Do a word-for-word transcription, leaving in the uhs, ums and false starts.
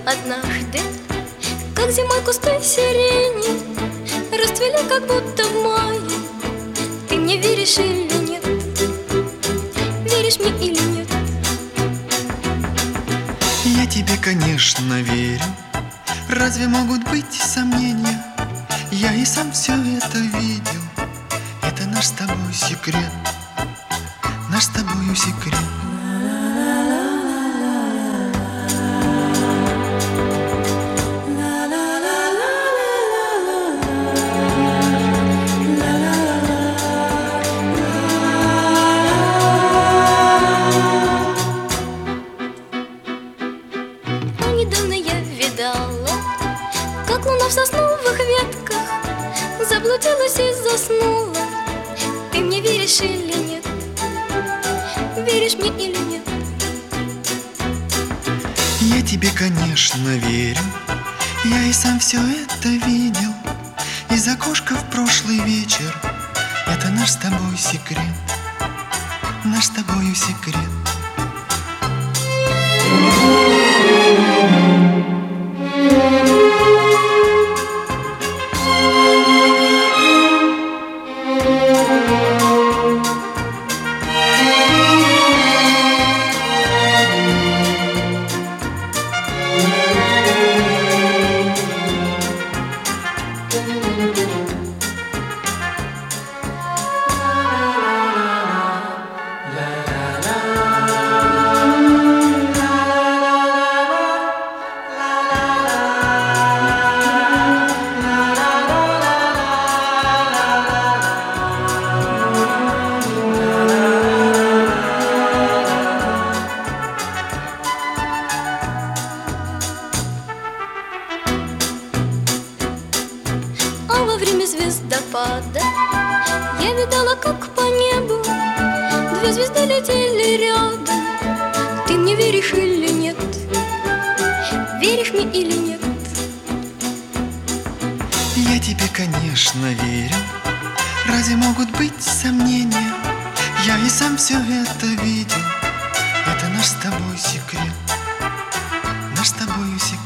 однажды, как зимой кусты сирени расцвели, как будто в мае. Ты мне веришь или нет? Веришь мне или нет? Я тебе, конечно, верю. Разве могут быть сомнения? Я и сам все это видел. Это наш с тобой секрет, наш с тобою секрет. Недавно я видала, как луна в сосновых ветках заблудилась и заснула. Ты мне веришь или нет? Веришь мне или нет? Я тебе, конечно, верю. Я и сам все это видел. Из окошка в прошлый вечер. Это наш с тобой секрет, наш с тобою секрет. А во время звездопада я видала, как по небу две звезды летели рядом. Ты мне веришь или нет? Веришь мне или нет? Я тебе, конечно, верю. Разве могут быть сомнения? Я и сам все это видел. Это наш с тобой секрет, наш с тобою секрет.